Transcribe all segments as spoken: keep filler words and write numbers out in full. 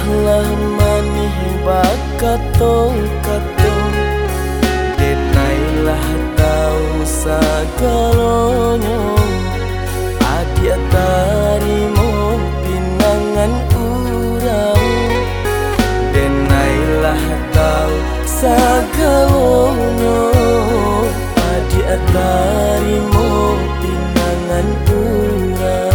Usahlah manih bakatong-katong, denailah tahu sagalonyo. Adia tarimo pinangan urang, denailah tahu sagalonyo. Adia tarimo pinangan urang.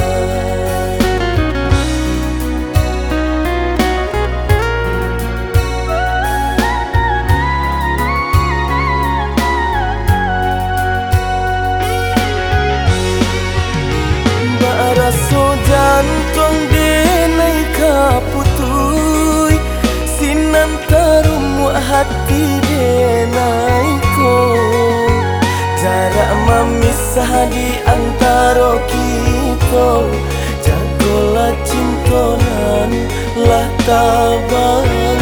Raso jantung denai kaputui, sinantarum hati denai ko. Jarak memisah di antara kita, jagolah cintonan lah tabangun.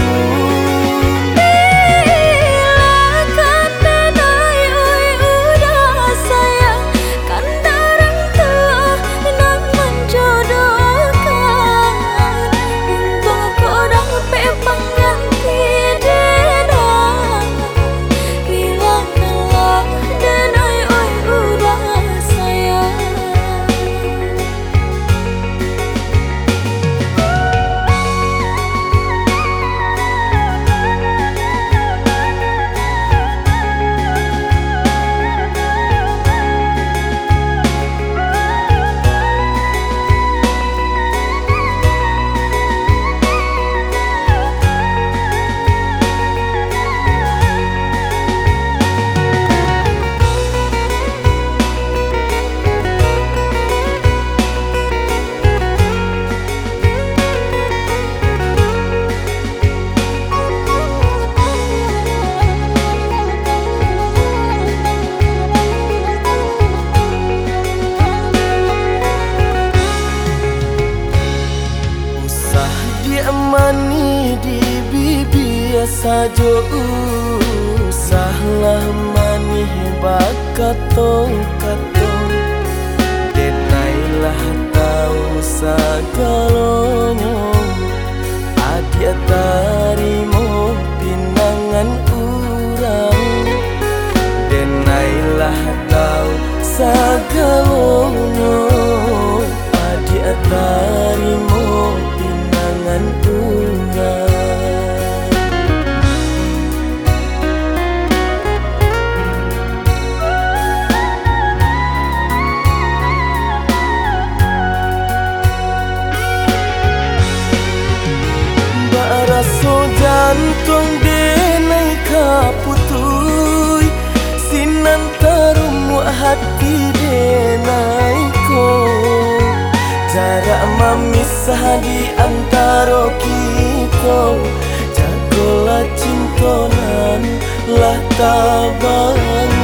Mani di bibi sajo, usahlah manih bakatong-katong, denailah tahu sagalonyo. Adia tarimo pinangan urang, denailah tahu sagalonyo. Adia tarimo pinangan urang. Raso jantung denai kaputui, sinantarum hati denai ko. Jarak memisah di antara kita, jagolah cintonan lah tabangun.